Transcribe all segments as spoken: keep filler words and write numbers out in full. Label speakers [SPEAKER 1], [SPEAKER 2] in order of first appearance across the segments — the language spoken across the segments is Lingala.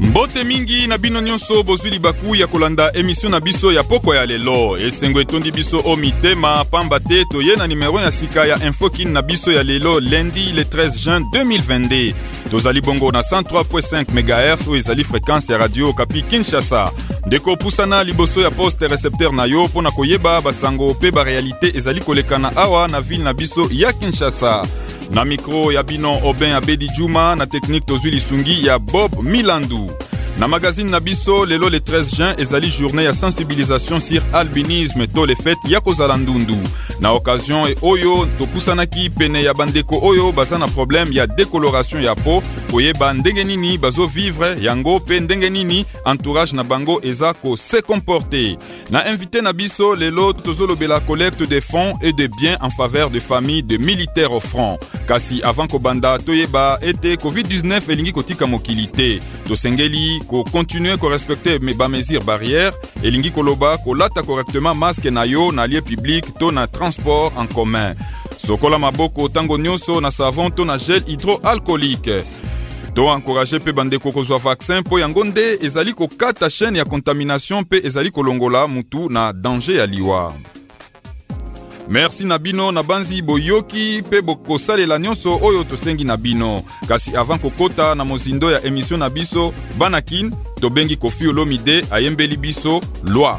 [SPEAKER 1] Mbote mingi na bino nyonso bozwi libaku ya kolanda emission na biso ya poko ya lelo. Esengo etondi biso o mitema pamba te toye na numero ya sika ya infokin na biso ya lelo lundi le treize juin deux mille vingt-deux. Tozali bongo na cent trois virgule cinq mégahertz ou ezali fréquence ya radio Kapi Kinshasa. Ndeko pusana liboso ya poste recepteur na yo pona koyeba basango pe ba réalité ezali kolekana awa na ville na biso ya Kinshasa. Na micro ya bino Oben Abedi Juma, na technique tozwi lisungi ya Bob Milandu. Na magazine na biso lelo le treize juin ezali journée ya sensibilisation sur albinisme to le fête ya kozala ndundu. Na occasion e oyo topusanaki pene ya bandeko oyo baza na problème ya décoloration ya peau koyeba ndenge nini bazo vivre yango pe ndenge nini entourage na bango eza ko se comporter. Na invité na biso lelo tozolobela collecte de fonds et de biens en faveur de familles de militaires au front. Kasi avant ko banda toyeba ete covid dix-neuf elingi kotika mokilité. Tosengeli ko continuer ko respecter mes ba mesures barrières elingi koloba ko lata correctement masque na yo na lieu public to na transport en commun. Sokola maboko tango nyonso na savon to na gel hydroalcoolique. To encourager pe bandeko kozwa vaccin po yango nde ezali ko kata chaîne ya contamination pe ezali kolongola mutu na danger ya liwa. Merci Nabino na banzi boyoki pe boko salela nyonso oyo tosengi Nabino. Kasi avant kokota na mozindo ya émission na biso Banakin to bengi Kofi Olomide ayembeli biso loi.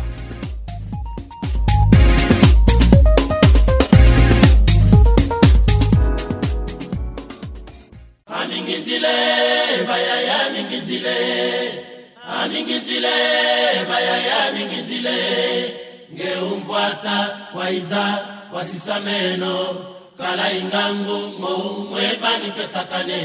[SPEAKER 2] Amingizile bayaya mingizile amingizile bayaya mingizile ngeumvwata waiza wasisameno kala ingangu ngo mwebani kesakane.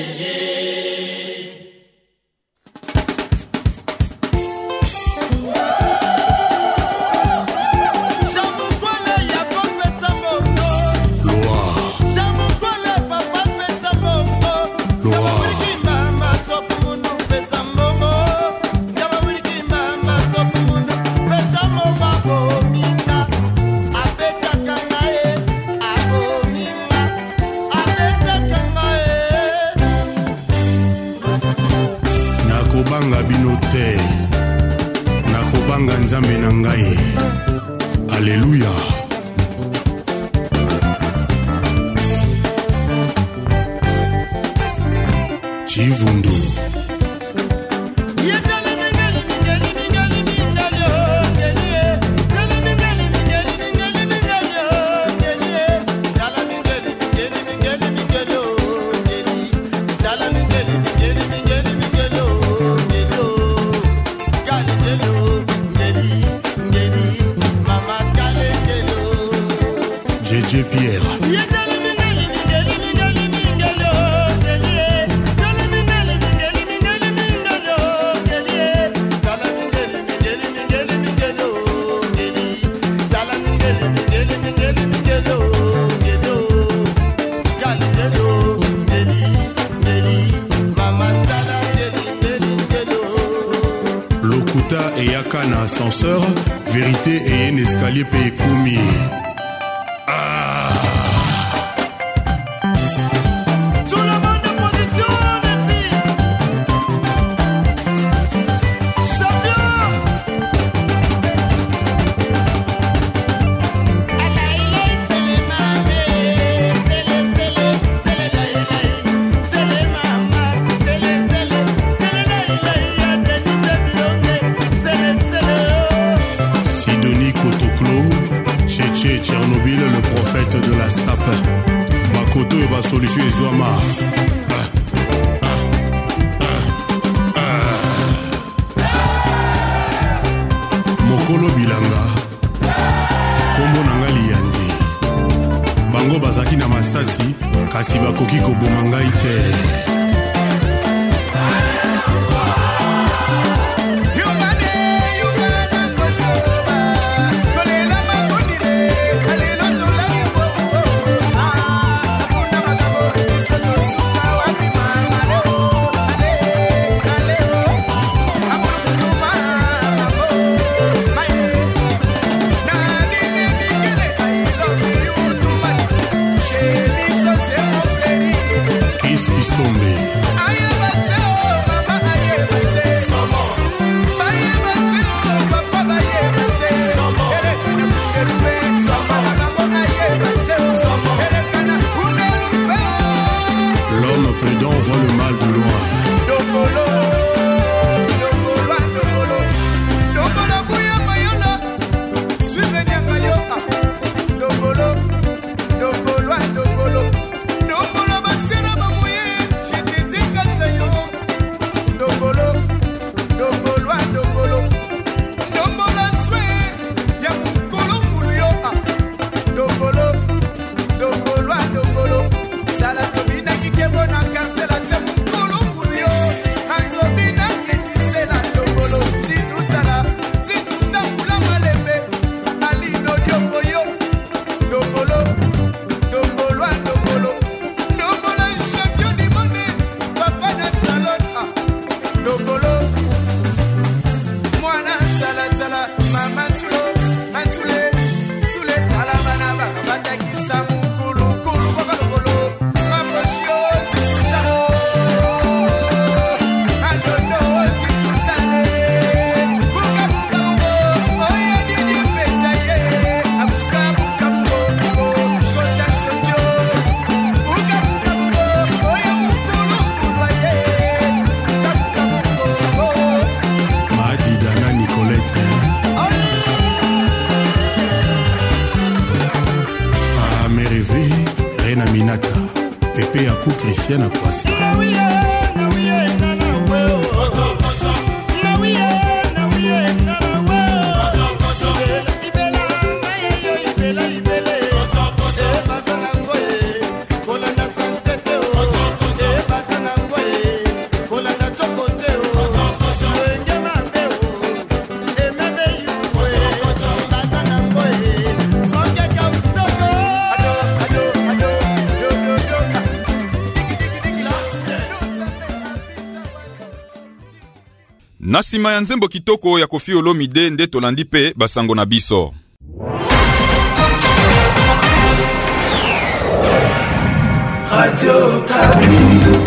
[SPEAKER 3] Nakobanga binote nakobanga nzambe na ngai. Alléluia. Chivundu J J Pierre. Lokuta et yaka na ascenseur, vérité et un escalier payé koumi. Tchernobyl, le prophète de la S A P. Bakoto et Basolution et Zouama. Mokolo Bilanga. Kombo Nangali Yandi. Bango Bazaki na Masasi. Kasi bakoki koboma ngai te.
[SPEAKER 2] Chérie, ça c'est mon frère.
[SPEAKER 3] Sébastien Akwasi.
[SPEAKER 1] Nasima ya nzembo kitoko ya Koffi Olomide nde tolandi pe basango na biso.
[SPEAKER 2] Radio Kapi.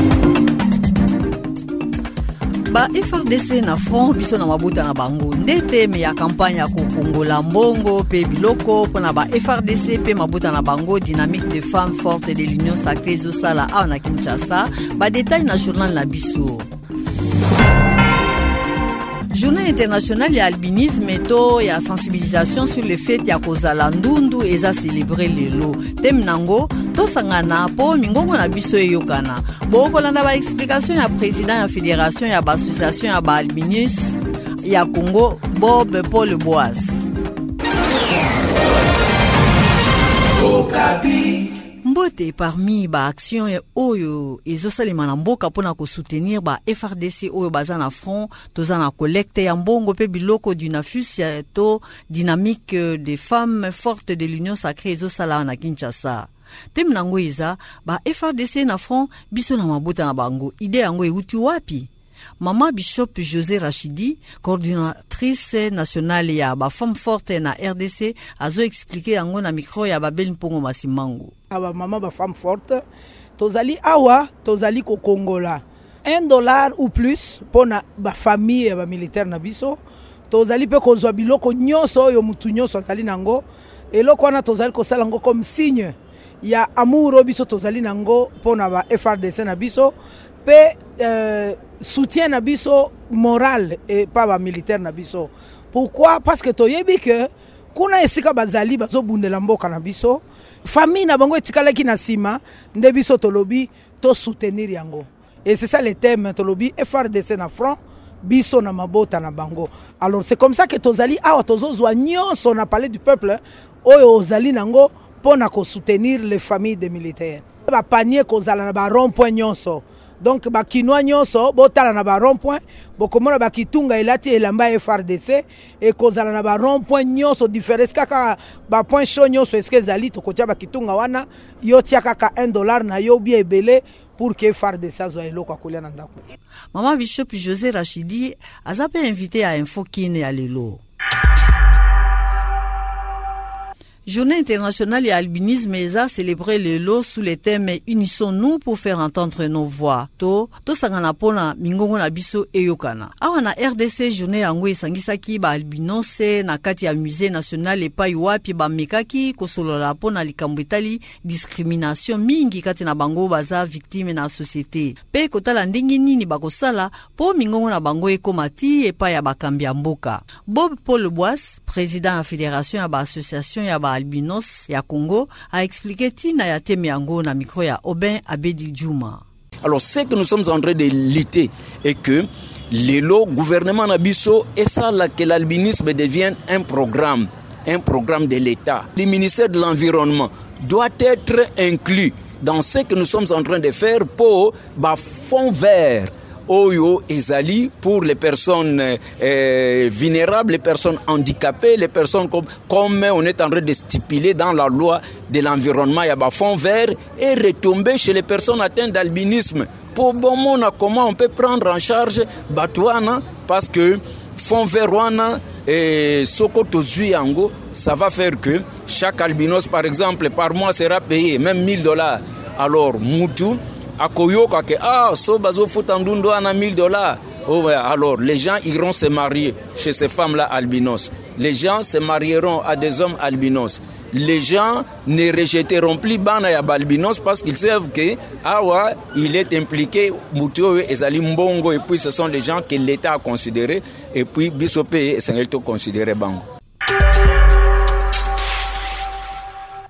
[SPEAKER 4] Ba F R D C na front biso na mabuta na bango ndete me ya kampanya ya kokongola mbongo pe biloko pona ba F R D C pe mabuta na bango dynamique de femmes fortes de l'Union Sacrée Zosala a na Kinshasa ba détail na journal na biso. Journée internationale ya albinisme to ya sensibilisation sur le fait ya kozala ndundu eza célébrer lelo. Tem nango to sangana po mingongo na biso eyokana. Bo kolanda ba explication ya président ya fédération ya ba association ya ba albinis ya Congo Bob Paul Boas.
[SPEAKER 2] Okapi.
[SPEAKER 4] Mbote parmi ba action ya oyo ezosalema na mboka pona ko soutenir ba F R D C oyo baza na front toza na collecte ya mbongo pe biloko du nafus ya to dynamique des femmes fortes de l'Union Sacrée ezosala na Kinshasa. Tem nango iza ba F R D C na front biso na mabuta na bango ide yango euti wapi? Mama Bishop José Rachidi, coordinatrice nationale ya ba femme forte na R D C, azo expliquer yango na micro ya Babel Mpongo Masimango.
[SPEAKER 5] Aba mama ba femme forte, tozali awa, tozali ko Kongola. Un dollar ou plus pour na ba famille ya ba militaire na biso. Tozali pe kozwa biloko nyonso yo mutu nyonso azali nango. Eloko wana tozali ko sala ngo comme signe ya amour biso tozali nango pona ba F R D C na biso. Pe euh, soutien na biso moral et pas ba militaire na biso. Pourquoi? Parce que toyebi que kuna esika bazali bazo bundela mboka na biso, famille na bango etikala ki na sima, nde biso tolobi to soutenir yango. Et c'est ça le thème tolobi F R D C na front, biso na mabota na bango. Alors c'est comme ça que tozali awa tozozwa nyonso na parler du peuple oyo ozali nango pona ko soutenir les familles des militaires. Ba panier kozala na ba rond-point nyonso. Donc ba kinwa nyonso botala na ba rond-point bokomona ba kitunga elati elamba F R D C et kozala na ba rond-point nyonso différence kaka ba point chaud nyonso eske zali to kotia ba kitunga wana yo tia kaka un dollar na yo bien belé pour que F R D C azwa eloko akolia na ndako.
[SPEAKER 4] Mama Bishop José Rachidi azape invité à Info Kine ya lelo. Journée internationale et albinisme eza célébrer le lot sous le thème unissons-nous pour faire entendre nos voix. To to sangana pona mingongo na biso eyokana. Awa na R D C journée yango esangisaki ba albinose na kati ya musée national epai wapi ba mekaki kosolola pona likambo etali discrimination mingi kati na bango baza victime na société. Pe kotala ndenge nini bakosala po mingongo na bango ekomati epai ya bakambi ya mboka. Bob Paul Boas, président ya fédération ya ba association ya ba albinos ya Congo, a expliqué tina ya teme yango na micro ya Oben Abedi Djouma.
[SPEAKER 6] Alors c'est que nous sommes en train de lutter et que le gouvernement nabiso et ça là que l'albinisme devienne un programme, un programme de l'État. Le ministère de l'Environnement doit être inclus dans ce que nous sommes en train de faire pour bah, fond vert. Oyo ezali pour les personnes euh, vulnérables, les personnes handicapées, les personnes comme, comme on est en train de stipuler dans la loi de l'environnement, il y a un fond vert et retomber chez les personnes atteintes d'albinisme. Pour bon monde, comment on peut prendre en charge Batouana parce que fond vert wana et Sokoto Zuyango, ça va faire que chaque albinos par exemple par mois sera payé même mille dollars. Alors Moutou akoyoka que ah so bazo futandundo ana mille dollars. Oh ouais, alors les gens iront se marier chez ces femmes là albinos. Les gens se marieront à des hommes albinos. Les gens ne rejetteront plus bana ya albinos parce qu'ils savent que ah ouais, il est impliqué muto ezali mbongo et puis ce sont les gens que l'État a considéré et puis bisope et sengelto considéré bango.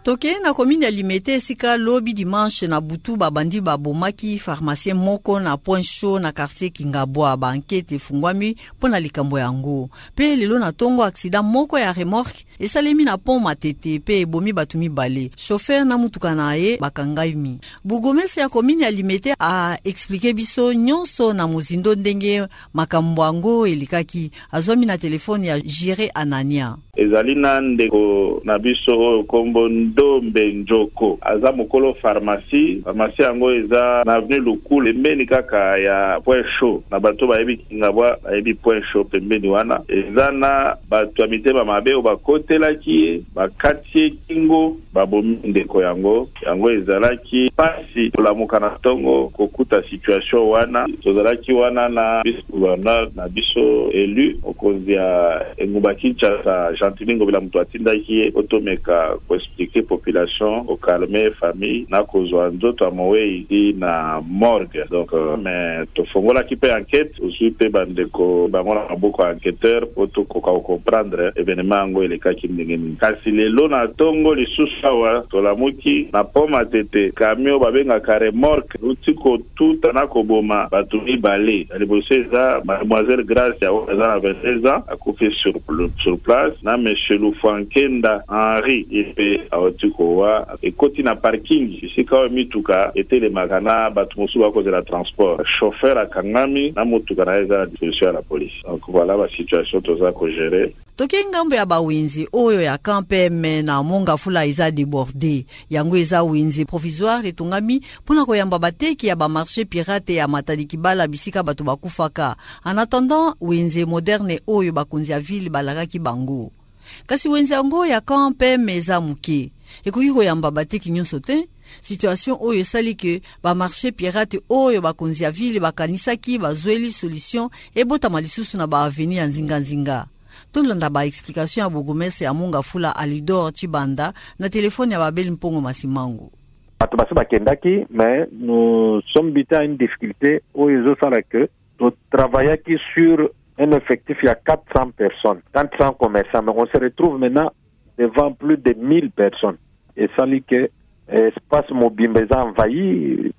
[SPEAKER 4] Toke na komini ya Limete sika lobi dimanche na butu babandi babomaki pharmacien moko na point chaud na quartier Kingabwa ba enquête fungwami pona likambo yango. Pe lelo na tongo accident moko ya remorque esalemi na pont Matete pe bomi batumi bale. Chauffeur na mutuka na ye bakangaimi. Bugomese ya komini ya Limete a expliqué biso nyonso na muzindo ndenge makambo yango elikaki. Azomi na telefone ya Jire Anania.
[SPEAKER 7] Ezalina ndeko na biso kombo Ndombe Njoko aza mokolo pharmacie pharmacie yango eza na avenue Lukule pembeni kaka ya point chaud na bato bayebi Kingabwa bayebi point chaud pembeni wana eza na bato mitema mabe o bakotelaki bakati kingo babomi ndeko yango yango ezalaki pasi tolamuka na tongo kokuta situation wana tozalaki wana na vice gouverneur na biso élu okonzi ya Engumba Kinshasa Gentilingo bila mtu atindaki otomeka ko expliquer population au calmer famille na kozwa nzoto amowe na morgue donc uh, mais to fongola ki pe enquête aussi pe bandeko bangola maboko enquêteur poto ko comprendre événement ngo eleka ki ndengeni kasi lelo na tongo lisusawa to la muki na poma tete camion babenga kare morgue utiko tout na koboma batu ibale aliboseza mademoiselle Grace ya oza vingt-seize ans akufi sur sur place na monsieur Lufankenda Henri epe aotikowa ekoti na parking isika mituka etele magana batu musu bako de la transport chauffeur akangami na mutuka na eza la disposition ya la police donc voilà la situation toza ko gérer.
[SPEAKER 4] Toke ngambo ya bawinzi oyo ya kampeme na monga fula iza débordé yango eza winzi provisoire etungami pona koyamba bateki ya ba marché pirate ya Matadi Kibala bisika batu bakufaka en attendant winzi moderne oyo bakunzi ya ville balakaki bango kasi wenzi yango ya kampeme eza muke ekoki koyamba bateki nyonso te. Situation oyo sali ke ba marché pirate oyo bakunzi ya ville bakanisaki bazweli solution ebota lisusu na ba avenue ya nzinga nzinga. Tolanda ba explication ya Bogomese ya Munga Fula Alidor Chibanda na telefone ya Babeli Mpongo Masimango.
[SPEAKER 8] Bato basi bakendaki mais nous sommes bité à une difficulté où ils ont ça que nous travaillons sur un effectif il y a quatre cents personnes, quatre cents commerçants, mais on se retrouve maintenant devant plus de mille personnes. Et ça dit que l'espace mobile est envahi,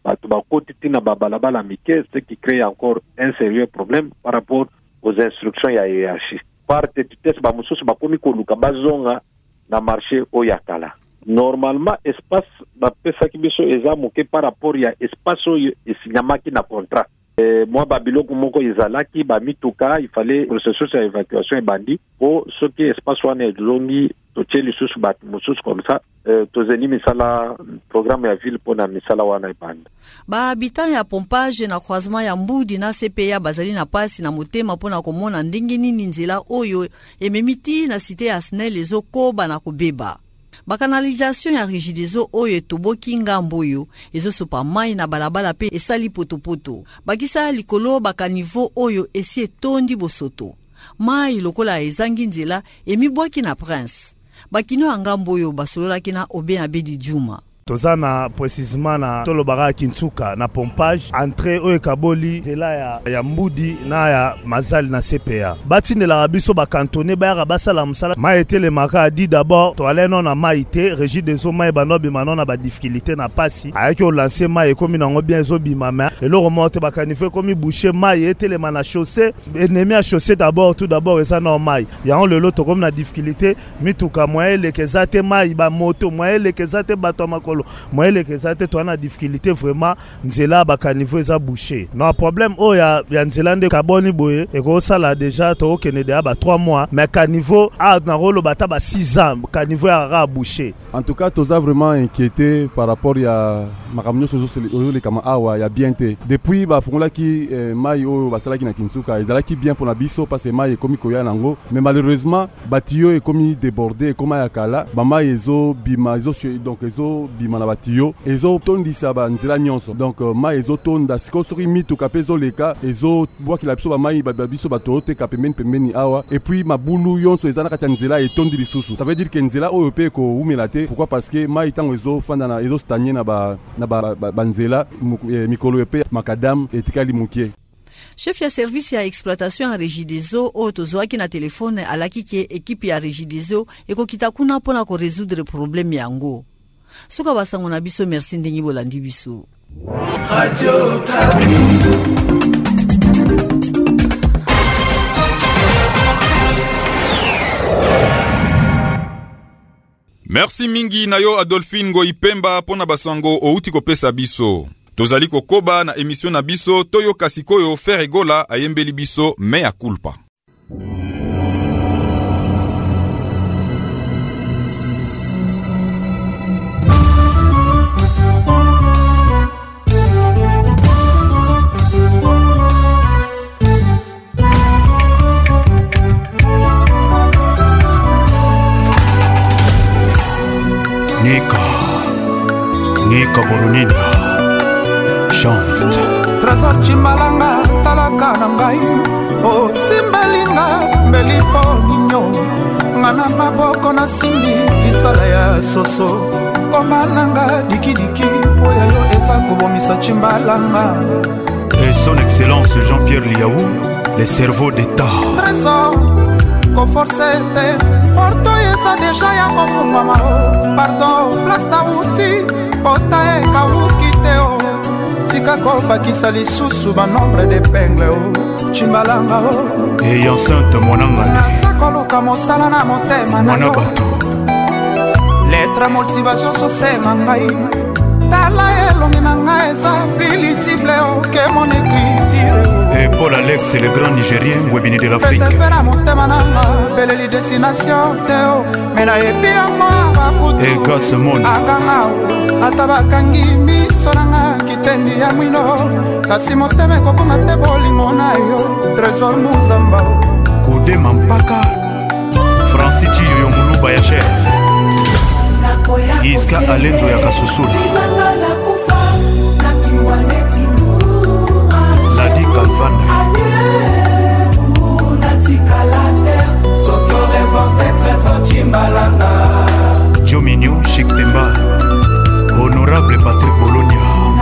[SPEAKER 8] ce qui crée encore un sérieux problème par rapport aux instructions et à la hiérarchie. Par tête, bamususu bakomi koluka bazonga na marché oyakala. Normalement, espace bapesa kibiso eza moke par rapport ya espace oyo esinyamaki na contrat. Et moi babiloko moko ezalaki ba mituka il fallait processus ya évacuation et bandi pour ce qui espace wana ezongi totie lisusu bat mususu comme ça euh, tozeni misala programme ya ville pona misala wana ebanda
[SPEAKER 4] ba habitant ya pompage na croisement ya Mbudi na C P A bazali na pasi na motema pona komona ndenge nini nzela oyo ememiti na cité ya Snel ezokoba na kubeba. Bakanalization ya Regideso oyo etoboki ngambo oyo ezosopa mai na balabala pe esali potopoto. Bakisa likolo bakanivo oyo esi etondi bosoto. Mai lokola ezangi nzela emibwaki na Prince. Bakino ngambo oyo basololaki na Obe Abedi Juma.
[SPEAKER 9] Tozana précisément na Tolobara Kinsuka na pompage entrée oyo kaboli zela ya, ya Mbudi na ya Mazali na C P A. Batine la biso ba cantonné ba ya basala musala ma été le maka dit d'abord to aller non na maité régie des eaux mai banobi manon na ba difficulté na pasi ayaki o lancer mai comme na ngo bien zo bimama et le remonte ba kanifé comme boucher mai été le mana chaussée ennemi à chaussée d'abord tout d'abord et ça normal ya on le lot comme na difficulté mituka moyen le kezate mai ba moto moyen le kezate bato makolo moi les que ça te na difficulté vraiment nzela ba caniveau eza bouché non problème oh ya ya nzela de carbone boye et ko sala déjà to kene de ba trois mois mais caniveau a na rolo bata ba six ans caniveau a bouché.
[SPEAKER 10] En tout cas toza vraiment inquiété par rapport ya makamnyo sozo les kama awa ya bienté depuis ba fongola ki eh, mai o basala ki na Kinsuka ezala ki bien pour na biso parce que mai komi koya nango mais malheureusement batio est komi débordé comme ya kala ba mai ezo bima ezo donc ezo bima na batio ezo tondisa ba nzela nyonso donc uh, mai ezo tonda siko sori mitu kapezo leka ezo bwa ki la biso ba mai ba biso batote kapemeni pemeni awa et puis mabulu yonso ezana kati nzela etondi lisusu ça veut dire que nzela oyo pe ko umelate pourquoi parce que mai tango ezo fanda na ezo stanye na ba na ba, ba, ba nzela mikolo epe makadam etikali mukie.
[SPEAKER 4] Chef ya service ya exploitation ya Regideso o tozoaki na telefone alaki ke ekipe ya Regideso ekokita kuna pona ko résoudre problème yango. suka basango na biso. Merci ndenge bolandi biso.
[SPEAKER 2] Radio Okapi.
[SPEAKER 1] Merci mingi na yo Adolphine Ngoipemba pona basango outi kopesa biso. Tozali kokoba na emission na biso toyo kasikoyo Feregola ayembeli biso mea culpa.
[SPEAKER 3] Nika, Nika Boronina, chante.
[SPEAKER 11] Trésor Chimbalanga, talaka na ngai, o simbalinga, mbelipo ninyo, ngana maboko na simbi, lisala ya soso, komananga diki diki, oya yo esa kubomisa Chimbalanga.
[SPEAKER 3] Et son excellence Jean-Pierre Liaou, les cerveaux d'État.
[SPEAKER 11] Trésor, koforcete, porto yesa deja ya kofungama o, pardon, place na uti, pota e kawukite o, tika kopakisa lisusu ba nombre d'épingle o, Chimbalanga o.
[SPEAKER 3] Et enceinte monanga
[SPEAKER 11] nasa koluka mosala na motema na yo, lettre motivation sosema ngai, tala elongi na ngai eza visible o, ke mon écriture o.
[SPEAKER 3] Et Paul Alex, le grand Nigérien, webini de l'Afrique. Et Gas Monde. Kode Mampaka, Francis Chiyo Mulu Bayacher, Iska Alenzo Yakasusula, Ladi Kalvanda, Jominio Chiktemba, Honorable Patrick Bologna,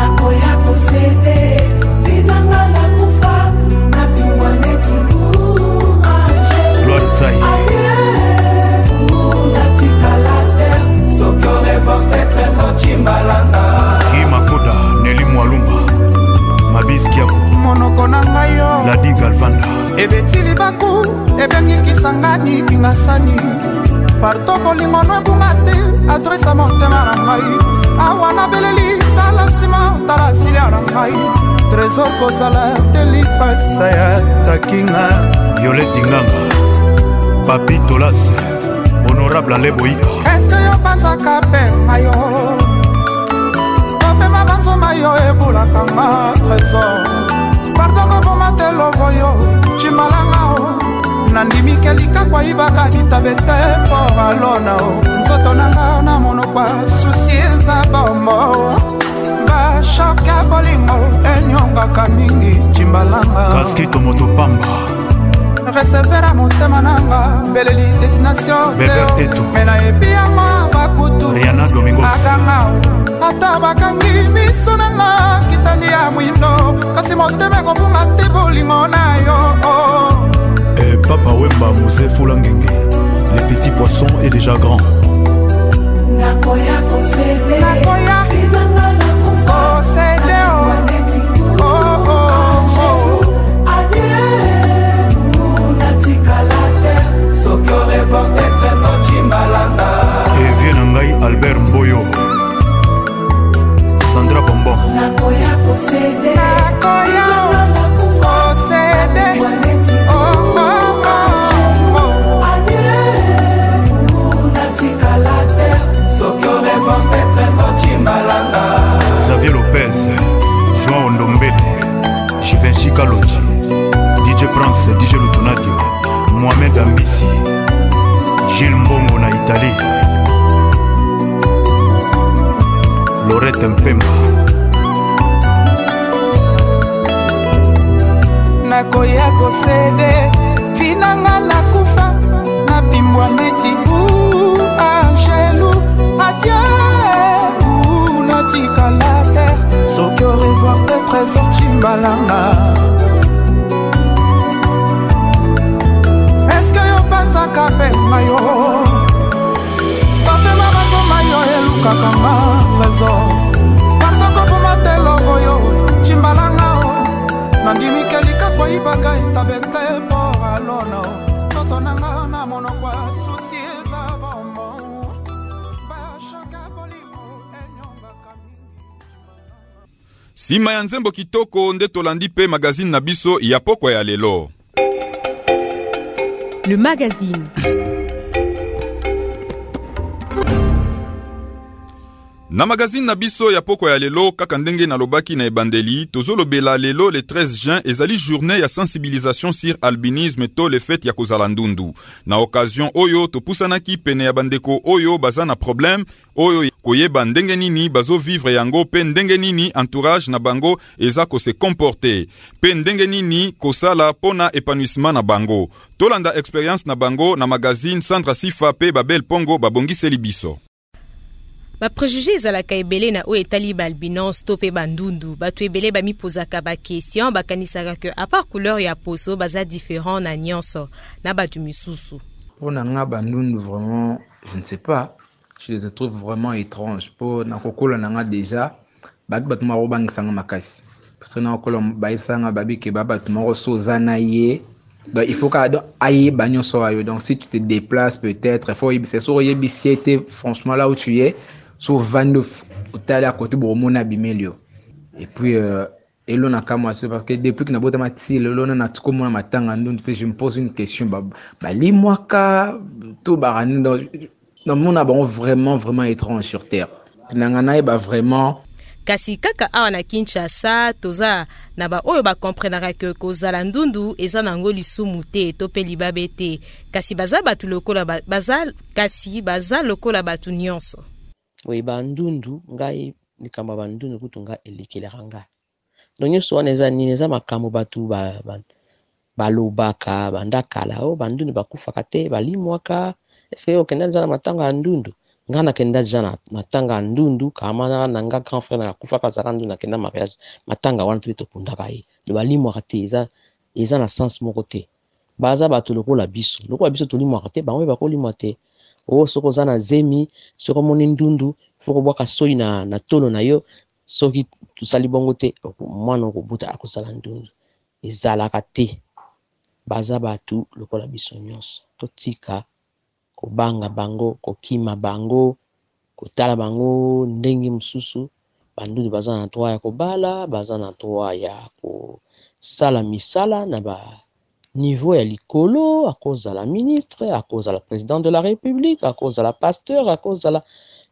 [SPEAKER 3] Gloire Tsaï, Kimakoda, Nelly Mwalumba, Mabis Kiako, Ladi Galvanda,
[SPEAKER 11] ebetili baku ebengi kisangani kingasani parto bolingo no bungate adresa motema na ngai awana beleli tala sima tala silia na ngai trésor kozala delipasa ya takinga
[SPEAKER 3] Violette Nganga, Papi Tolas, Honorable Aleboika.
[SPEAKER 11] Est-ce que yo panzaka pe mayo Tope mabanzo mayo ebula kanga trésor pardon ko matelo voyo Chimbalanga o nandimi kelika kwa ibaka bitabete por alona o nzoto nanga na mono kwa souci za bombo ba shaka bolingo enyonga kamingi Chimbalanga
[SPEAKER 3] Kaskito Motopamba
[SPEAKER 11] recevera motema nanga beleli destination
[SPEAKER 3] Beber Eto
[SPEAKER 11] mena ebiama bakutu
[SPEAKER 3] Rihanna Domingos
[SPEAKER 11] akanga ata bakangi miso nanga kitani ya mwindo kasi motema kopunga te bolingo na yo.
[SPEAKER 3] Et Papa Wemba Mouzé Foulangenge, les petits poissons est déjà grand.
[SPEAKER 11] Nakoya kosede Nakoya Finanga la kufa Kosede o Oh oh oh Adieu Natika la terre Sokyo revote trésor Chimbalanga.
[SPEAKER 3] Et Vienangai Albert Mboyo, Sandra Bombon.
[SPEAKER 11] Nakoya kosede Nakoya kosede Oh oh oh oh Adieu Natika la terre Sokyo revote trésor Chimbalanga.
[SPEAKER 3] Xavier Lopez, João Ndombele, Givenchy Kalonji, D J Prince, D J Lutonadio, Mohamed Ambissi, Gilles Mbongo na Italie, Lorette Mpemba.
[SPEAKER 11] Nakoya kosede Vinanga la kufa Napimbwa neti u Angelu Adieu Natika la terre Sokyo revoir des trésors Chimbalanga. Est-ce que yo panza kape mayo Pape mabazo mayo eluka kanga vete por alona toto nanga na monokwa susi eza bombo ba shaka bolingo enyonga kamini.
[SPEAKER 1] Sima ya nzembo kitoko nde tolandi pe magazine na biso ya pokwa ya lelo.
[SPEAKER 12] Le magazine.
[SPEAKER 1] Na magazine na biso ya pokwa ya lelo kaka ndenge na lobaki na ebandeli tozolobela lelo le treize juin ezali journée ya sensibilisation sur albinisme to le fait ya kozala ndundu. Na occasion oyo topusanaki pene ya bandeko oyo baza na problème oyo koyeba ndenge nini bazo vivre yango pe ndenge nini entourage na bango eza ko se comporter pe ndenge nini kosala pona épanouissement na bango. Tolanda expérience na bango na magazine Sandra Sifa pe Babel Pongo babongiseli biso.
[SPEAKER 12] Ba préjugé ezalaka ebele na o etali balbinos to pe bandundu bato ebele bamipozaka ba question bakanisaka que à part couleur ya poso baza différent na nyonso na bato misusu.
[SPEAKER 13] Pour nga bandundu vraiment je ne sais pas, je les trouve vraiment étranges. Pour na kokola nga déjà bat bat maro bangisanga makasi parce que na kokola baisanga babi ke baba tumaro sozana ye. Donc il faut qu'à aille bagnon soit donc si tu te déplaces peut-être il faut c'est sur yebi siete franchement là où tu es sur vingt-neuf hôtel à côté boromona bimelio et puis euh et l'on a comme parce que depuis que na bota mati l'on a tout comme matanga ndundu je me pose une question ba ba li mwaka tout barani donc mon a bon vraiment vraiment étrange sur terre nangana ba vraiment
[SPEAKER 12] kasi kaka awa na Kinshasa toza na ba oyo ba comprendra que kozala ndundu eza nango lisumu te to pe libabe te kasi baza batu lokola baza kasi baza lokola batu nyonso.
[SPEAKER 14] Oui, bandundu ngai nikamba bandundu kutunga elekeleranga. Donc nyonso wana eza nini eza makambo batu ba balobaka bandakala o bandundu bakufaka te balimwaka est-ce que okenda nzala matanga ya ndundu ngana kenda jana matanga ndundu kama na nga grand frère na kufa kazaka ndundu na kenda mariage matanga wana tuito kundaka ye le balimo raté eza eza na sens moko te baza bato lokola biso lokola biso tolimo raté bango ba kolimo te o soko zana zemi soko moni ndundu foko bwaka soyi na na tolo na yo soki tusali bongo te mwana ko buta akozala ndundu ezalaka te baza bato lokola biso nyonso totika kobanga bango kokima bango kotala bango ndenge mususu bandundu baza na droit ya kobala baza na droit ya ko sala misala na ba niveau ya likolo à cause de la ministre à cause de la président de la république à cause de la pasteur à cause de la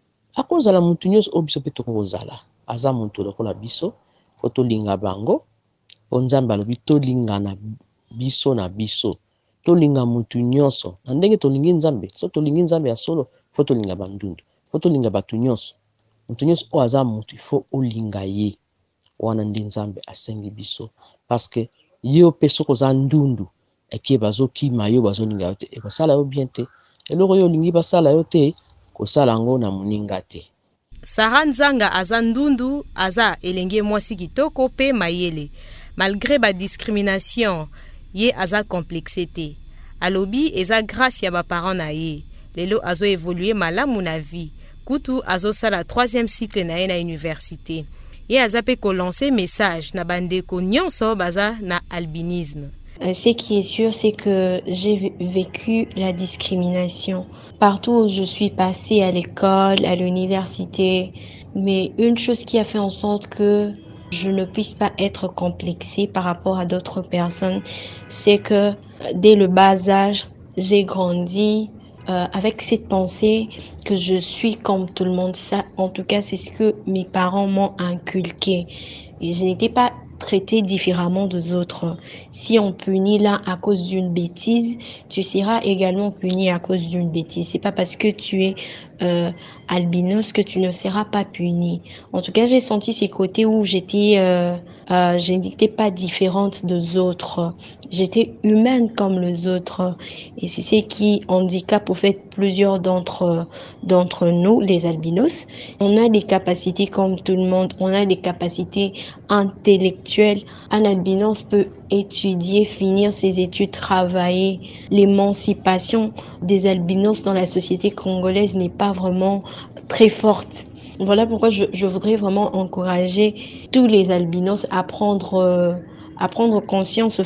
[SPEAKER 14] à cause de la mutunyos obiso peto kozala aza muntu lokola biso foto linga bango onzamba lobi to linga na biso na biso tolinga mutu nyonso na ndenge tolingi nzambe so tolingi nzambe ya solo fo tolinga bandundu fo tolinga batu nyonso mutu nyonso o aza mutu fo olinga ye wana ndi nzambe asengi biso parce que yo peso koza ndundu eke bazokima yo bazolinga yo te ekosala yo bien te eloko yo olingi basala yo te kosala ngo na moninga te.
[SPEAKER 12] Sarah Nzanga aza ndundu aza elenge mwasi kitoko pe mayele malgré ba discrimination ye aza complexité alobi eza grâce ya ba parents na ye lelo azo évoluer malamu na vie kutu azo sala troisième cycle na ye na université ye aza pe ko lancer message na bandeko nyonso baza na albinisme.
[SPEAKER 15] Ce qui est sûr, c'est que j'ai vécu la discrimination partout où je suis passée, à l'école, à l'université, mais une chose qui a fait en sorte que je ne puisse pas être complexée par rapport à d'autres personnes, c'est que dès le bas âge, j'ai grandi euh, avec cette pensée que je suis comme tout le monde. Ça, en tout cas, c'est ce que mes parents m'ont inculqué. Et je n'étais pas traitée différemment des autres. Si on punit l'un à cause d'une bêtise, tu seras également puni à cause d'une bêtise. C'est pas parce que tu es euh, albinos que tu ne seras pas puni. En tout cas, j'ai senti ces côtés où j'étais, euh, euh, je n'étais pas différente des autres. J'étais humaine comme les autres. Et c'est ce qui handicape au fait plusieurs d'entre d'entre nous, les albinos. On a des capacités comme tout le monde. On a des capacités intellectuelles. Un albinos peut étudier, finir ses études, travailler. L'émancipation des albinos dans la société congolaise n'est pas vraiment très forte. Voilà pourquoi je, je voudrais vraiment encourager tous les albinos à prendre, euh, à prendre conscience au fait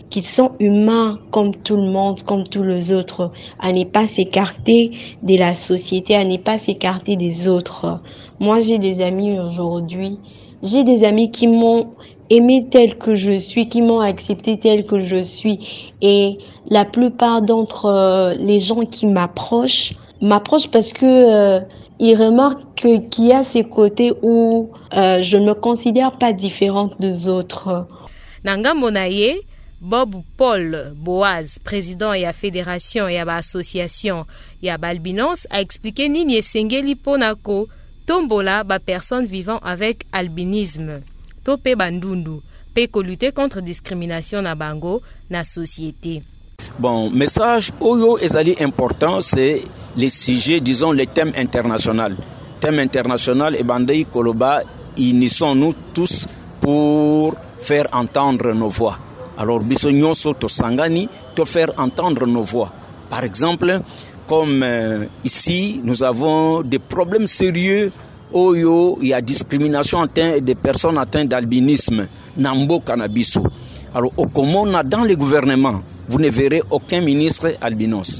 [SPEAKER 15] qu'ils sont humains comme tout le monde, comme tous les autres, à ne pas s'écarter de la société, à ne pas s'écarter des autres. Moi, j'ai des amis aujourd'hui, j'ai des amis qui m'ont aimé tel que je suis, qui m'ont accepté tel que je suis. Et la plupart d'entre euh, les gens qui m'approchent, m'approchent parce que euh, ils remarquent que, qu'il y a ces côtés où euh, je ne me considère pas différente des autres.
[SPEAKER 12] Nanga Monaye, Bob Paul Boaz, président de la fédération et de l'association et de l'albinos, a expliqué Nini Sengeli Ponako, tombola ba personnes vivant avec albinisme. Topé bandundu, pe ko lutter contre discrimination na bango na société.
[SPEAKER 6] Bon, message oyo ezali important, c'est les sujets, disons les thèmes internationaux. Thème international et bandei koloba, unissons-nous tous pour faire entendre nos voix. Alors biso nyonso to sangani to faire entendre nos voix. Par exemple, comme euh, ici, nous avons des problèmes sérieux. Oyo, il y a discrimination des personnes atteintes d'albinisme. Nambo Kanabiso. Alors, au Komona, dans les gouvernements, vous ne verrez aucun ministre albinos.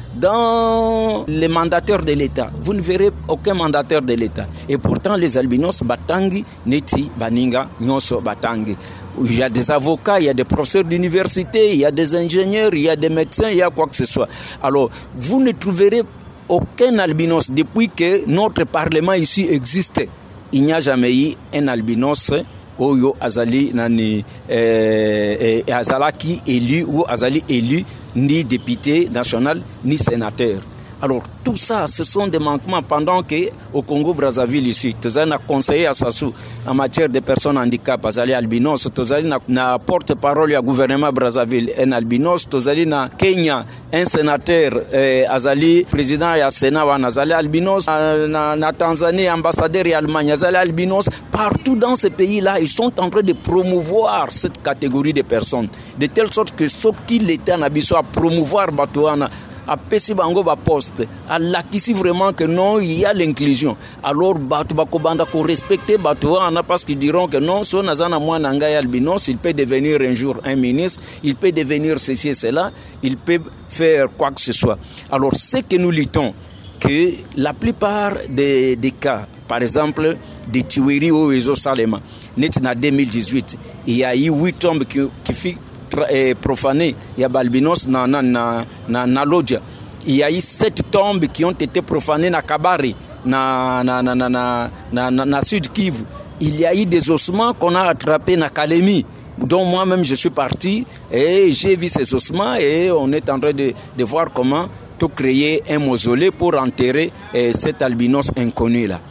[SPEAKER 6] Dans les mandataires de l'État, vous ne verrez aucun mandataire de l'État. Et pourtant, les albinos, Batangi, Neti, Baninga, Nyoso, Batangi. Il y a des avocats, il y a des professeurs d'université, il y a des ingénieurs, il y a des médecins, il y a quoi que ce soit. Alors, vous ne trouverez aucun albinos depuis que notre parlement ici existe. Il n'y a jamais eu un albinos Oyo Azali Nani eh, eh, Azalaki élu ou Azali élu ni député national ni sénateur. Alors tout ça, ce sont des manquements pendant que au Congo-Brazzaville ici, Tozali a conseillé à Sassou en matière de personnes handicapées, Azali albinos, Tozali na porte-parole du gouvernement Brazzaville, un albinos, Tozali na Kenya, un sénateur, eh, Azali président ya Sénat, Azali albinos, na, na Tanzanie, ambassadeur ya Allemagne, Azali albinos. Partout dans ces pays-là, ils sont en train de promouvoir cette catégorie de personnes, de telle sorte que ce qui l'État n'a besoin de promouvoir Batouana, à Pessi Bango ba poste, à l'acquis vraiment que non, il y a l'inclusion. Alors, Batou Bakobanda ko respecter Batouana parce qu'ils diront que non, son Nazana Mouananga albinos, il peut devenir un jour un ministre, il peut devenir ceci et cela, il peut faire quoi que ce soit. Alors, c'est que nous luttons que la plupart des, des cas, par exemple, des tueries au réseau Salema, net en deux mille dix-huit, il y a eu huit tombes qui, qui fit profané, il y a Balbinos na na na na, na Lodja. Il y a eu sept tombes qui ont été profanées na Kabari, na na na na na na, na, na Sud Kivu. Il y a eu des ossements qu'on a attrapés na Kalemi, dont moi-même je suis parti et j'ai vu ces ossements et on est en train de, de voir comment tout créer un mausolée pour enterrer eh, cet albinos inconnu là.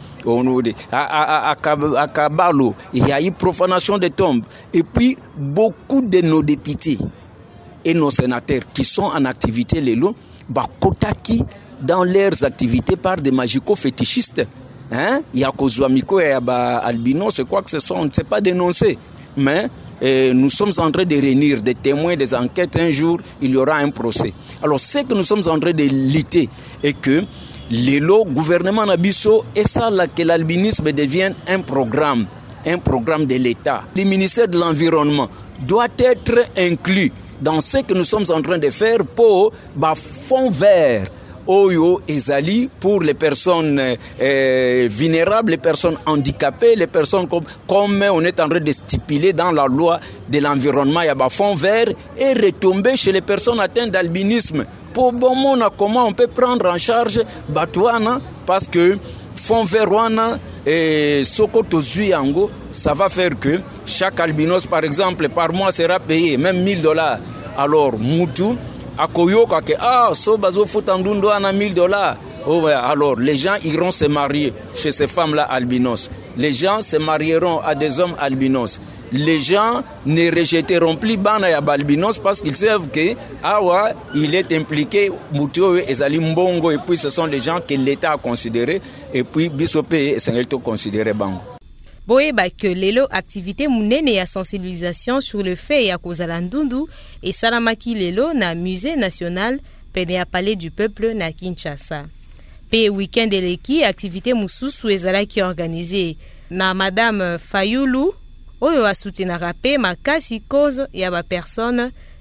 [SPEAKER 6] À, à, à, à Kabalo, il y a eu profanation des tombes. Et puis, beaucoup de nos députés et nos sénateurs qui sont en activité, les lots, Bakotaki, dans leurs activités par des magico-fétichistes. Hein? Il y a Kozouamiko et Albino, c'est quoi que ce soit, on ne sait pas dénoncer. Mais eh, nous sommes en train de réunir des témoins, des enquêtes. Un jour, il y aura un procès. Alors, c'est que nous sommes en train de lutter et que les lots gouvernement Nabiso et ça là que l'albinisme devienne un programme, un programme de l'État. Le ministère de l'Environnement doit être inclus dans ce que nous sommes en train de faire pour bah, fond vert. Oyo Ezali pour les personnes euh, vulnérables, les personnes handicapées, les personnes comme, comme on est en train de stipuler dans la loi de l'environnement, il y a un fond vert et retomber chez les personnes atteintes d'albinisme. Pour bon monde, comment on peut prendre en charge Batouana parce que fond vert wana et Sokoto Zuyango, ça va faire que chaque albinos par exemple par mois sera payé même mille dollars. Alors Moutou Akoyoka que ah so bazo futandundo ana mille dollars. Oh ouais, alors les gens iront se marier chez ces femmes-là albinos. Les gens se marieront à des hommes albinos. Les gens ne rejetteront plus Bana ya albinos parce qu'ils savent que ah ouais, il est impliqué Moutio et Zali Mbongo et puis ce sont les gens que l'État a considérés et puis Bisope et Sengelto considéré Bango.
[SPEAKER 12] Boyeba que lelo activité munene ya sensibilisation sur le fait ya kozala ndundu et salamaki lelo na musée national pene ya palais du peuple na Kinshasa. Pe week-end eleki activité mususu ezalaki organisée na madame Fayulu oyo asutenaka pe makasi cause ya ba personne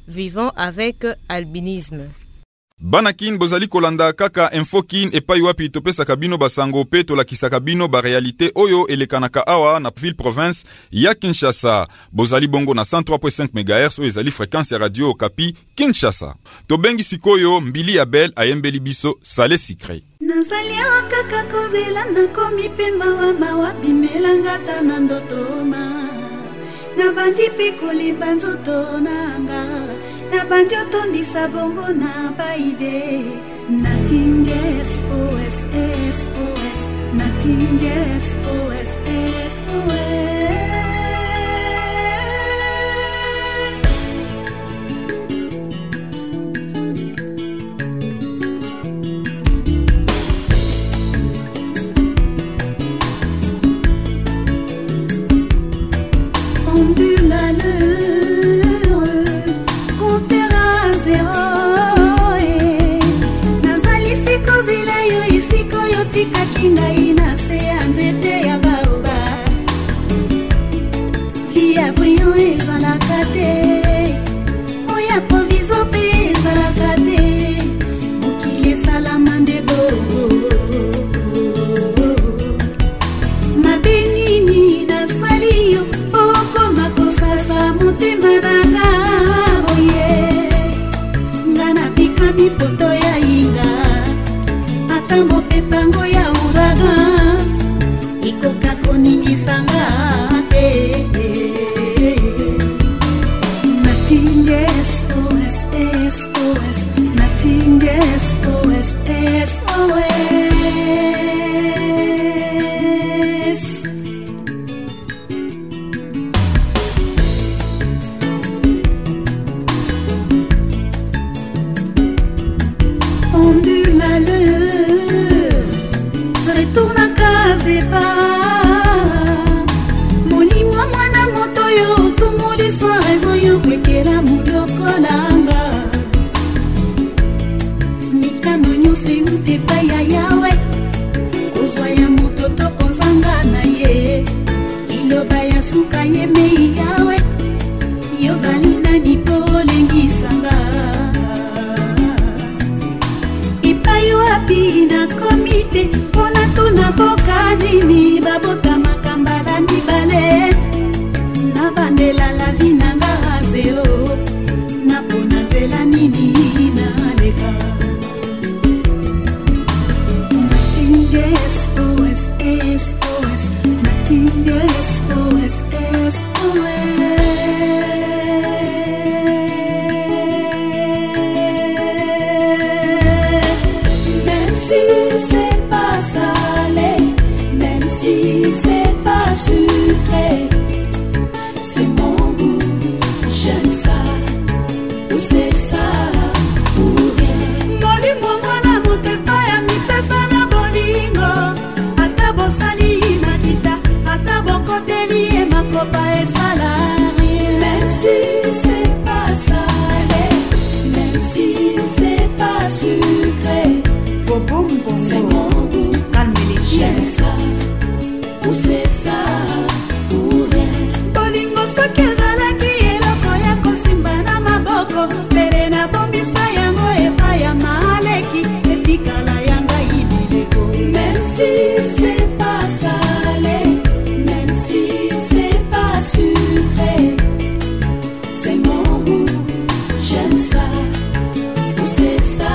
[SPEAKER 12] vivant avec albinisme.
[SPEAKER 1] Banakin bozali kolanda kaka infokin epai wapi topesaka bino basango pe tolakisaka bino ba réalité oyo elekanaka awa na ville province ya Kinshasa. Bozali bongo na cent trois virgule cinq mégahertz oyo ezali fréquence ya radio Okapi Kinshasa. Tobengi sikoyo Mbili Abel ayembeli biso Sale Sikre.
[SPEAKER 16] Nazali awa kaka kozela nakomi pe mawa mawa bimelanga ta na ndotoma. Nabandi pe kolimba nzoto nanga. Nabandi otondisa bongo na baide. Nothing S O S S O S. Nothing S O S S O S. Ondule à l'heure, comptera zéro. Nazali siko zila yo isiko yo tika kinga ina se anzete ya baoba. Via brillant ezala kate, oya proviso pe ezala kate. Bukile salamande bobo. Mabenini na salio. Sasa motema nanga oye ngana pika mipoto ya inga atambo pepango ya uraga ikoka koningisanga te nothing S O S S O S nothing S O S S O S. Ondule à l'heure, retourne à casa et pas. Molimo mwana moto yo, tout le monde sans raison yo, kwekera muloko langa. Mikano nyonso yute pa ya yawe, kozwa ya moto to kozanga na ye. Iloba ya suka ye mei yawe, yozali nani polengisanga. Wapi na komite pona tuna boka nini babota makambala mibale na bandela la vina ngazeo na pona nzela nini na leka nothing S O S S O S nothing S O S S O S. C'est pas salé, même si c'est pas sucré, c'est mon goût, j'aime ça, ou c'est ça, ou rien. Bolingo mwana motepa ya mipesa na bolingo, ata bosali makita, ata bokoteli e makopa e salari. Même si c'est pas salé, même si c'est pas sucré, c'est mon goût, j'aime ça, ou c'est ça, ou rien. Bolingo soki ezalaki eloko ya kosimba na maboko, pele na bombisa yango epai ya maleki, etikala yanga ibileko. Même si c'est pas salé, même si c'est pas sucré, c'est mon goût, j'aime ça, ou c'est ça.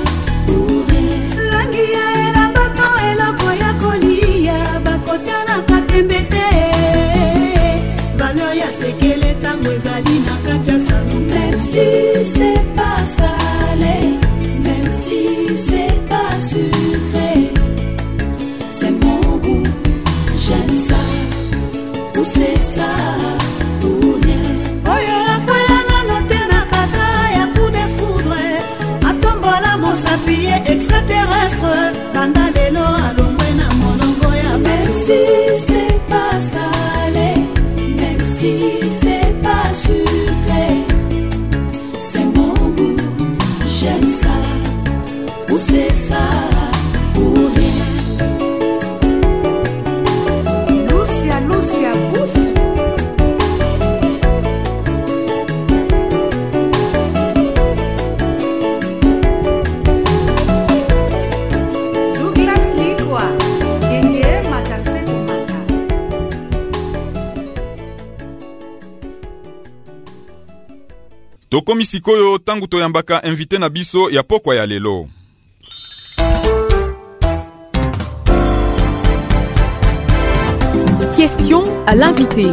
[SPEAKER 16] Même si c'est pas salé, même si c'est pas sucré, c'est mon goût, j'aime ça, ou c'est ça, ou rien. Oyo akwaya na notena kata ya coup de foudre, atombola mon sapie extraterrestre, banda lelo alongwe na molongo ya. Même si c'est pas salé, même si c'est pas sucré, c'est mon goût, j'aime ça, ou c'est ça, ou rien. Lucia, Lucia, pousse.
[SPEAKER 1] Tokomi sikoyo tangu toyambaka invité na biso ya pokwa ya lelo.
[SPEAKER 17] Question à l'invité.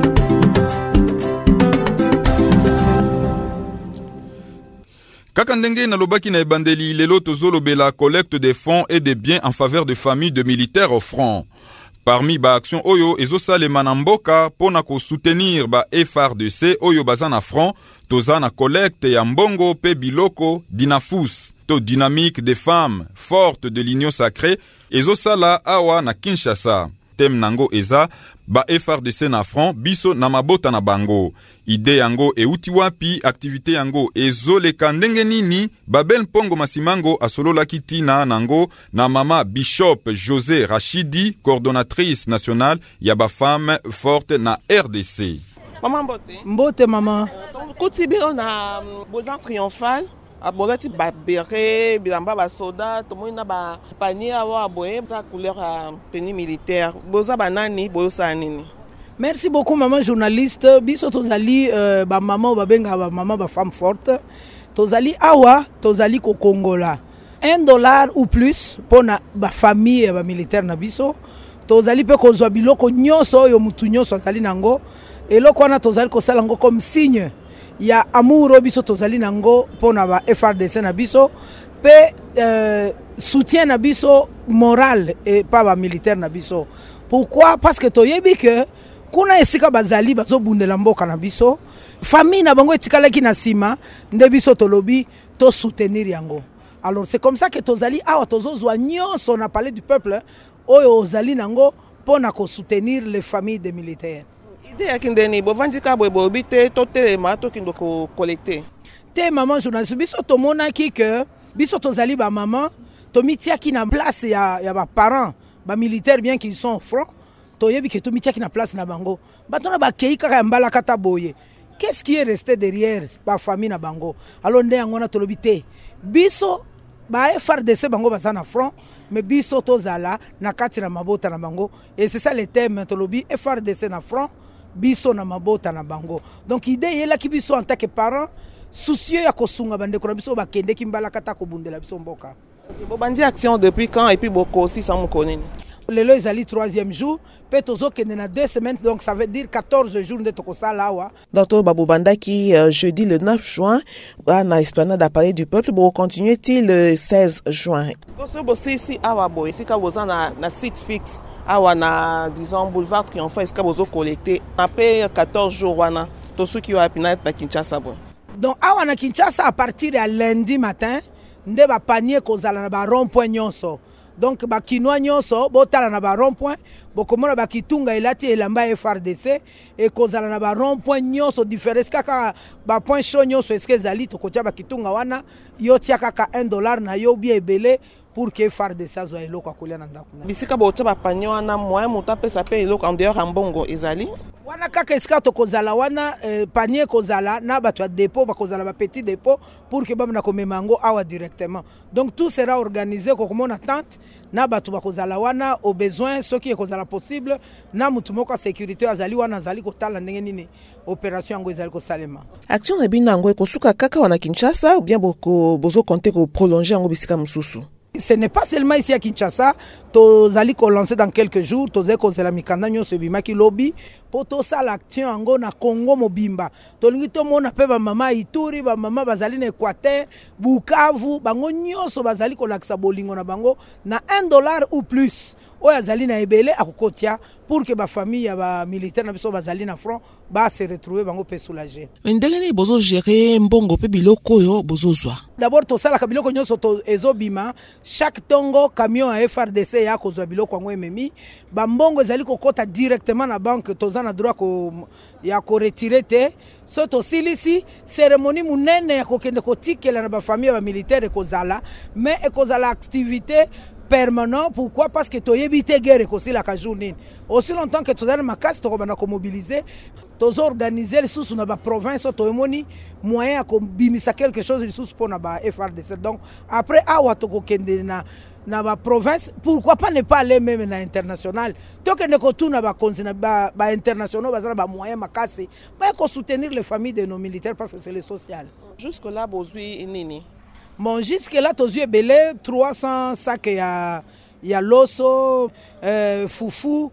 [SPEAKER 1] Kaka ndenge na lobaki na ebandeli lelo tozolobela collecte des fonds et des biens en faveur de familles de militaires au front. Parmi ba action oyo ezosalema na mboka pona ko soutenir ba F R D C oyo baza na front, toza na collecte ya mbongo pe biloko dinafus to dynamique des femmes fortes de l'union sacrée ezosala awa na Kinshasa. Tem nango eza ba F R D C na front biso na mabota na bango. Ide yango euti wapi, activité yango ezoleka ndenge nini, Babel Mpongo Masimango asolola kitina nango na mama Bishop José Rachidi, coordonnatrice nationale ya ba femme forte na R D C.
[SPEAKER 18] Maman Mbote.
[SPEAKER 5] Mbote maman.
[SPEAKER 18] Kuti bino na Bozan Triomphal. Abogati ba bere bilamba ba soda tomo na ba panier awa boye sa couleur à tenue militaire boza banani boza nini.
[SPEAKER 5] Merci beaucoup maman journaliste biso tozali euh, ba maman ba benga ba maman ba femme forte tozali awa tozali ko Kongola un dollar ou plus pona ba famille ba militaire na biso tozali pe kozwa biloko nyonso yo mutu nyonso azali nango eloko wana tozali ko sala ngo comme signe ya amour biso tozali nango pona ba F R D C na biso pe euh, soutien na biso moral et pas ba militaire na biso. Pourquoi? Parce que toyebi que kuna esika bazali bazo bundela mboka na biso famille na bango etikala ki na sima nde biso tolobi to soutenir yango. Alors c'est comme ça que tozali awa tozozwa nyonso on a parlé du peuple oyo ozali nango pona ko soutenir les familles des militaires.
[SPEAKER 18] Ide yakindeni bovandika boye bobite totelema tokindo ko collecter.
[SPEAKER 5] Te maman journaliste biso tomona ki que biso tozali ba maman tomitia ki na place ya ya ba parents ba militaires bien qu'ils sont front toyebi ke tomitia ki na place na bango batona ba kei kaka mbala kata boye. Qu'est-ce qui est resté derrière ba famille na bango? Alors nde ngona tolobi te biso ba F R D C bango baza na front mais biso tozala na kati na mabota na bango et c'est ça le thème tolobi F R D C na front biso na mabota na bango. Donc idée yela ki biso en tant que parents soucieux ya kosunga bande ko biso bakende ki mbala kata ko bundela biso mboka.
[SPEAKER 18] Bo bandi action depuis quand et puis boko aussi sans mo connaître.
[SPEAKER 5] Lelo ezali troisième jour pe tozo kende na deux semaines donc ça veut dire quatorze jours de tokosala wa.
[SPEAKER 18] Docteur Babobanda qui euh, jeudi le neuf juin na esplanade d'appareil du peuple bo continuer-t-il le seize juin. Boso bosi ici awa boy ici ka boza na na site fixe awa na disons boulevard Triomphal est-ce que bozo collecter après quatorze jours wana to ceux qui wa pinat na Kinshasa bon.
[SPEAKER 5] Donc awa na Kinshasa à partir de lundi matin nde ba panier kozala na ba rond-point nyonso. Donc ba kinwa nyonso botala na ba rond-point bokomona ba kitunga elati elamba F R D C et kozala na ba rond-point nyonso différence kaka ba point chaud nyonso eske zali to kotia ba kitunga wana yo tia kaka un dollar na yo bien belé pour que F R D C zo eloko akolia na ndako.
[SPEAKER 18] Bisika botia ba panyo wana moyen muta pesa pe eloko en dehors en bongo ezali.
[SPEAKER 5] Wana kaka eska to kozala wana eh, panier kozala na ba to dépôt ba kozala ba petit dépôt pour que ba na komemango awa directement. Donc tout sera organisé ko comme on attente na ba to ba kozala wana au besoin ce qui est kozala possible na mutu moko sécurité azali wana azali ko tala ndenge nini opération ngo ezali ko salema.
[SPEAKER 18] Action ebina ngo ko suka kaka wana Kinshasa ou bien boko bozo compter ko prolonger ngo bisika mususu.
[SPEAKER 5] Ce n'est pas seulement ici à Kinshasa, tous allons lancer dans quelques jours, tous allons lancer la mikanda nyo sebima ki lobby pour tout ça l'action ango na Congo mobimba. Tolingi to mona pe ba mama Ituri, ba mama bazali na Équateur, Bukavu, bango nyonso bazali ko laksa bolingo na bango na un dollar ou plus. Oya zali na ebele akokotia pour que ba famille ya ba militaire na biso bazali na front ba se retrouver bango pe soulager.
[SPEAKER 18] Ndengeni bozo gérer mbongo pe biloko yo bozo zwa.
[SPEAKER 5] D'abord to sala ka biloko nyonso to ezobima chaque tongo camion à F R D C ya kozwa biloko ngo ememi ba mbongo ezali kokota directement na banque toza na droit ko ya ko retirer te so to silisi cérémonie munene ya kokende kotikela na ba famille ba militaire kozala mais ekozala activité permanent. Pourquoi? Parce que tu as évité guerre aussi la journée. Aussi longtemps que tu as ma casse, tu as mobiliser tozo organiser lisusu na ba province toemoni moyen ko bimisa quelque chose lisusu pour na ba F R D C. Donc après awa toko kende na na ba province, pourquoi pas ne pas aller même na international. Tant que ne ko tout na ba konzina ba ba international ba ba moyen makasi ba ko soutenir les familles de nos militaires parce que c'est le social.
[SPEAKER 18] Jusque là bozui nini.
[SPEAKER 5] Bon, jusque là tozu belé trois cents sacs ya ya loso, euh, foufou,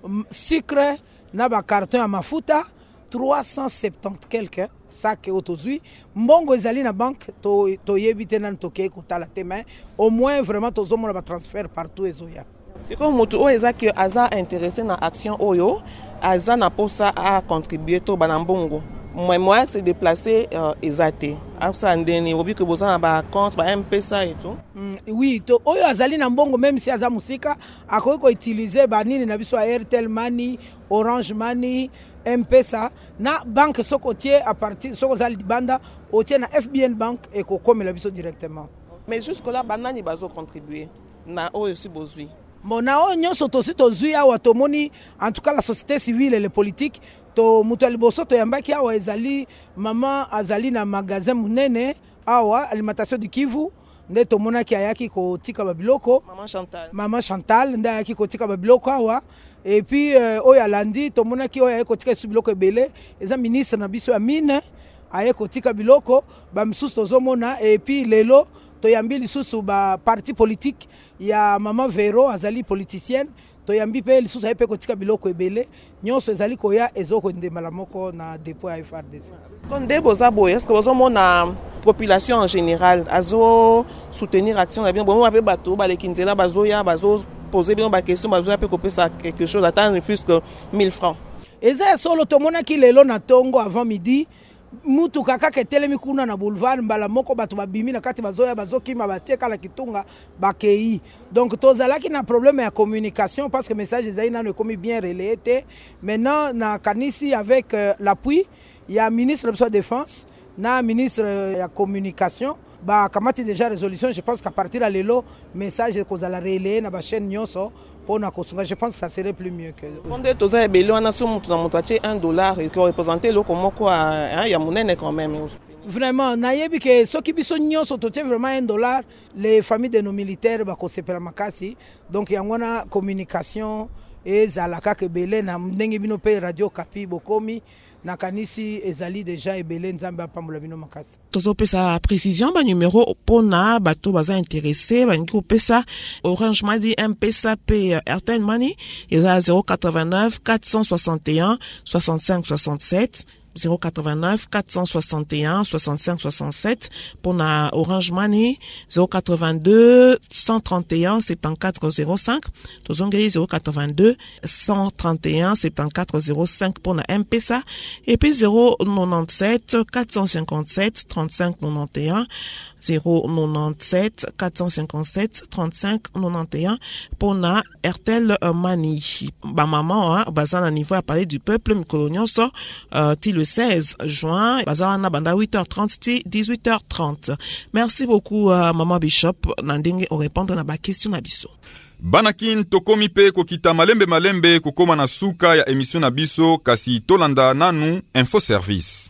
[SPEAKER 5] sucre, na ba carton à mafuta, trois cent soixante-dix quelques sacs autozui. Mbongo ezali na banque to to yebite nan toke ko tala témoin, au moins vraiment tozo mona ba transfert partout ezoya.
[SPEAKER 18] C'est comme moto o ezaki aza intéressé na action oyo, aza na posa à contribuer to banambongo. Moi moi c'est déplacer euh, ezate. Asa ndeni obi que bozana ba compte ba M P S A et tout.
[SPEAKER 5] Mm, oui, to oyo azali na mbongo même si aza musika akoki ko utiliser ba nini na biso Airtel Money, Orange Money, M P S A na banque sokotier à partir soko zali banda otie na F B N Bank et ko komela biso directement.
[SPEAKER 18] Mais jusque là banani bazo contribuer na oyo si bozui.
[SPEAKER 5] Bon na oyo nyonso tosi tozui awa tomoni en tout cas la société civile et les politiques to mutu aliboso to yambaki awa ezali mama azali na magasin munene awa alimentation du Kivu nde tomonaki ayaki kotika babiloko
[SPEAKER 18] Maman Chantal
[SPEAKER 5] Maman Chantal nde ayaki kotika babiloko awa et puis euh, oyo alandi tomonaki oyo ayaki kotika su biloko ebele eza ministre na biso ya mine ayaki kotika biloko bamisusu tozomona et puis lelo toyambi lisusu ba parti politique ya Mama Vero azali politicienne toyambi pe lisusu ayepe kotika biloko ebele nyonso ezali koya ezoko ndemala moko na dépôt ya F R D C.
[SPEAKER 18] Konde boza boye est-ce que bozo mona population en général azo soutenir action na bien bon ape bato ba lekinzela bazo ya bazo poser bien ba question bazo ape kopesa quelque chose attendre plus que mille francs.
[SPEAKER 5] Eza solo tomona ki lelo na tongo avant midi mutu kaka ketelemi kuna na boulevard mbala moko bato babimi na kati bazoya bazokima batieka na kitunga bakei. Donc tozalaki na problème ya communication parce que message ezali nano ekomi bien relayé. Maintenant na kanisi avec euh, l'appui ya ministre de la défense na ministre de la communication ba kamati déjà résolution. Je pense qu'à partir de lelo message kozala relayé na ba chaîne nyonso pour na kosunga. Je pense que ça serait plus mieux que
[SPEAKER 18] Konde toza ebele wana so mutu na motache un dollar et qui représenter lo comme quoi hein ya monene quand même.
[SPEAKER 5] Vraiment nayebi ke soki biso nyonso totie vraiment un dollar les familles de nos militaires ba ko sepela makasi. Donc yangona communication et zalaka ke belé na ndenge bino pe radio Kapi bokomi na kanisi ezali déjà ebele nzambe apambola bino makasi.
[SPEAKER 18] Tozo pesa précision ba numéro pona bato baza intéressé ba ngi pesa Orange Money M P S A P Airtel Money eza zéro quatre-vingt-neuf quatre cent soixante et un soixante-cinq soixante-sept zéro quatre-vingt-neuf quatre cent soixante et un soixante-cinq soixante-sept pour na Orange Money zéro quatre-vingt-deux cent trente et un soixante-quatorze zéro cinq tozongeli zéro quatre-vingt-deux cent trente et un soixante-quatorze zéro cinq pour na M P S A et puis zéro quatre-vingt-dix-sept quatre cent cinquante-sept trente-cinq quatre-vingt-onze zéro quatre-vingt-dix-sept quatre cent cinquante-sept trente-cinq quatre-vingt-onze pour na Airtel Money. Ba maman hein, bazana niveau à parler du peuple mikolonyoso euh, ti le seize juin bazana banda huit heures trente ti dix-huit heures trente. Merci beaucoup euh, maman Bishop nandenge au répondre na ba question na biso.
[SPEAKER 1] Banakin tokomi pe kokita malembe malembe kokoma na suka ya émission na biso kasi tolanda nanu info service.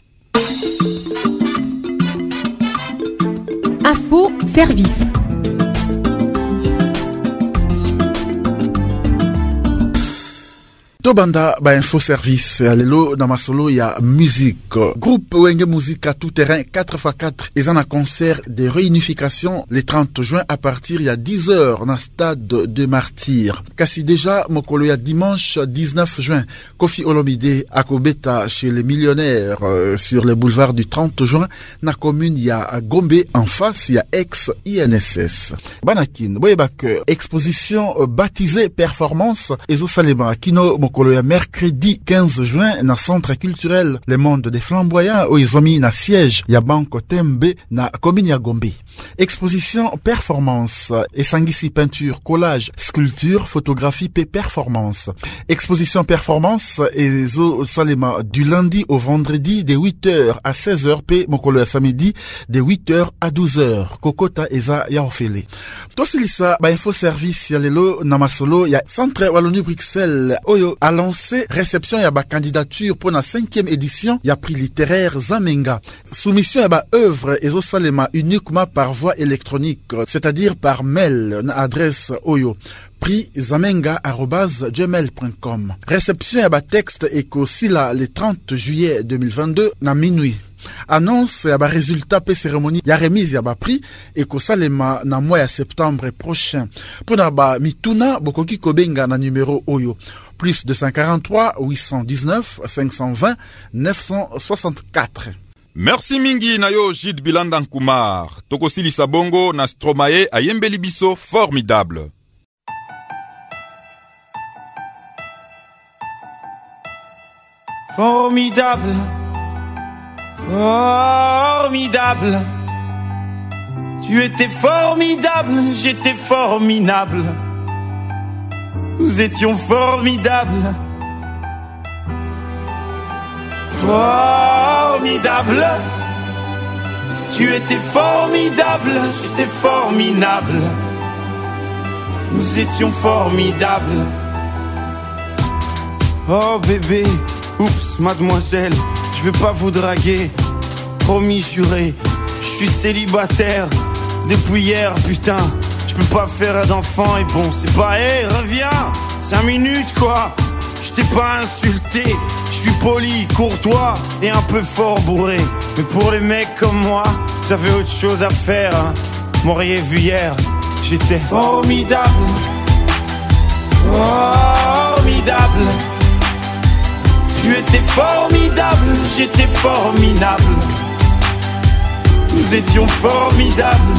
[SPEAKER 17] Info service.
[SPEAKER 19] Tobanda ba info service lelo na masolo ya musique. Groupe Wenge Musique à tout terrain quatre par quatre et en a concert de réunification le trente juin à partir il y a dix heures na stade de Martyrs. Kasi déjà mokolo ya dimanche dix-neuf juin Kofi Olomide akobeta chez les millionnaires euh, sur le boulevard du trente juin na commune ya Gombe en face ya ex I N S S. Banakin boyebak exposition euh, baptisée performance ezo salema kino le mercredi quinze juin na centre culturel Le Monde des Flamboyants où ils ont mis na siège ya Banco Tembe na commune ya Gombe. Exposition performance et sangisi peinture, collage, sculpture, photographie et performance. Exposition performance et zo salema du lundi au vendredi de huit heures à seize heures p mokolo ya samedi de huit heures à douze heures. Kokota eza ya ofele. Tosilisa ba info service ya lelo na masolo ya centre Wallonie Bruxelles oyo a lancé réception ya ba candidature pour la cinquième édition ya prix littéraire Zamenga. Soumission ya ba œuvre ezo salema uniquement par voie électronique, c'est-à-dire par mail na adresse oyo prix zamenga arobase gmail point com. Réception ya ba texte eko sila le trente juillet deux mille vingt-deux na minuit. Annonce ya ba résultat pe cérémonie ya remise ya ba prix eko salema na mois ya septembre prochain. Pour na ba mituna bokoki kobenga na numéro oyo plus deux cent quarante-trois huit cent dix-neuf cinq cent vingt neuf cent soixante-quatre.
[SPEAKER 1] Merci mingi na yo Jid Bilanda Nkumar. Tokosili Sabongo na Stromae ayembeli biso formidable.
[SPEAKER 20] Formidable, formidable. Tu étais formidable, j'étais formidable. Nous étions formidables. Formidable. Tu étais formidable, j'étais formidable. Nous étions formidables. Oh bébé, oups, mademoiselle, je veux pas vous draguer. Promis, juré, je suis célibataire depuis hier, putain. Je peux pas faire d'enfant et bon, c'est pas, hé, hey, reviens, cinq minutes quoi. Je t'ai pas insulté, je suis poli, courtois et un peu fort bourré. Mais pour les mecs comme moi, j'avais autre chose à faire, hein. M'auriez vu hier, j'étais formidable. Formidable. Tu étais formidable, j'étais formidable. Nous étions formidables.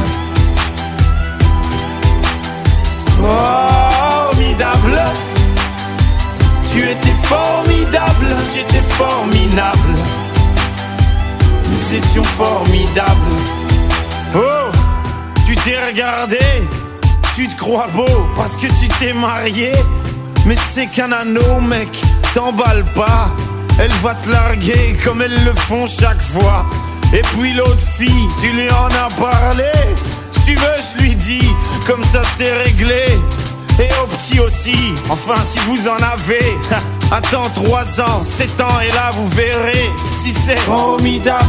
[SPEAKER 20] Formidable. Tu étais formidable, j'étais formidable. Nous étions formidables. Oh, tu t'es regardé, tu te crois beau parce que tu t'es marié. Mais c'est qu'un anneau, mec, t'emballe pas. Elle va te larguer comme elles le font chaque fois. Et puis l'autre fille, tu lui en as parlé. Si tu veux, je lui dis, comme ça c'est réglé. Et au petit aussi, enfin si vous en avez. Attends trois ans, sept ans et là vous verrez si c'est formidable.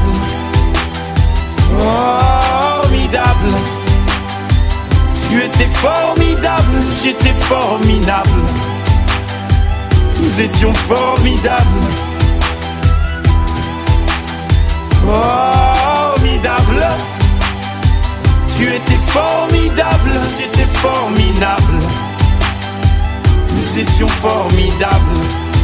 [SPEAKER 20] Formidable. Tu étais formidable, j'étais formidable. Nous étions formidables. Formidable. Tu étais formidable, j'étais formidable. Nous étions formidables.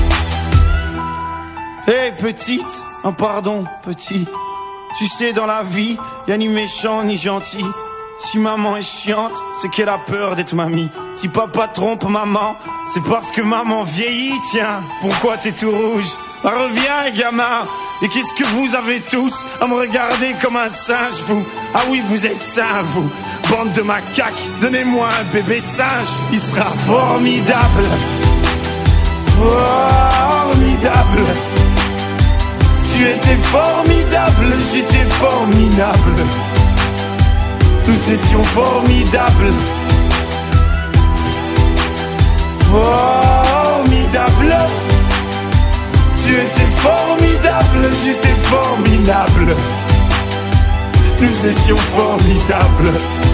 [SPEAKER 20] Hé hey, petite, oh pardon petit. Tu sais dans la vie, y'a ni méchant ni gentil. Si maman est chiante, c'est qu'elle a peur d'être mamie. Si papa trompe maman, c'est parce que maman vieillit. Tiens, pourquoi t'es tout rouge? Ah, reviens gamin. Et qu'est-ce que vous avez tous à me regarder comme un singe, vous? Ah oui, vous êtes sains, vous. Bande de macaques, donnez-moi un bébé singe. Il sera formidable. Formidable. Tu étais formidable, j'étais formidable. Nous étions formidables. Formidable. Tu étais formidable, j'étais formidable. Nous étions formidables.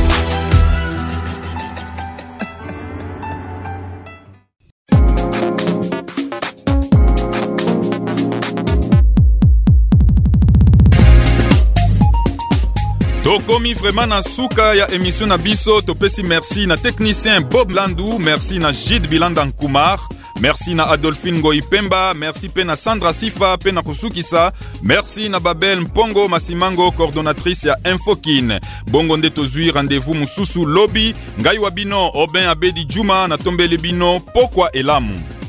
[SPEAKER 1] Tokomi vraiment na suka ya émission na biso. Topesi merci na technicien Bob Landou, merci na Jid Bilanda Nkumar, merci na Adolphine Goipemba, merci pe na Sandra Sifa pe na Kusukisa, merci na Babel Mpongo Masimango, coordonnatrice ya Infokin. Bongo nde tozui rendez-vous mususu lobby. Ngai wabino Oben Abedi Juma na tombele bino pokwa elamu.